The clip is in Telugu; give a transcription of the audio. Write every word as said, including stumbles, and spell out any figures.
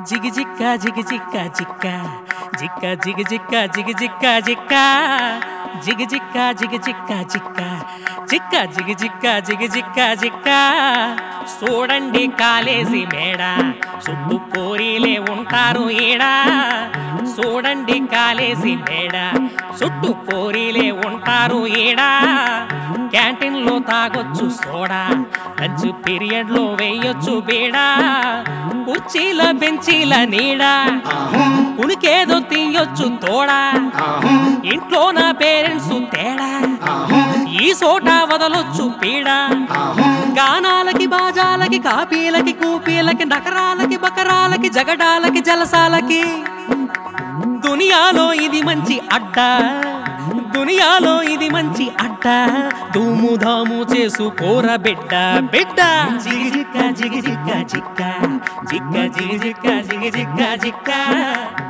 జిగి జిక్క జిగి జిక్క జిక్క జిక్క జిగి జిక్క జిగి జిక్క జిక్క జిగి జిక్క జిగి జిక్క జిక్క జిక్క జిగి జిక్క జిగి జిక్క జిక్క చూడండి కాలేజీ మేడ చుట్టూ కోరీలే ఉంటారు ఈడ చూడండి కాలేజీ మేడ చుట్టూ కోరీలే ఉంటారు ఈడ క్యాంటీన్ లో తాగొచ్చు సోడా లంచ్ పీరియడ్ లో వేయొచ్చు బీడా కుర్చీల బెంచీల నీడ కునికేదో తీయొచ్చు తోడా ఇంట్లో నా పేరెంట్స్ తేడా ఈ సోటా వదలొచ్చు పీడ గానాలకి బాజాలకి కాపీలకి కూపీలకి నకరాలకి బకరాలకి జగడాలకి జలసాలకి దునియాలో ఇది మంచి అడ్డా దునియాలో ఇది మంచి అడ్డ ధూము ధాము చేసుకోర బిడ్డ బిడ్డ జిగి జిక్క జిగి జిక్క జిక్క జిక్క జిగి జిక్క జిగి జిక్క జిక్క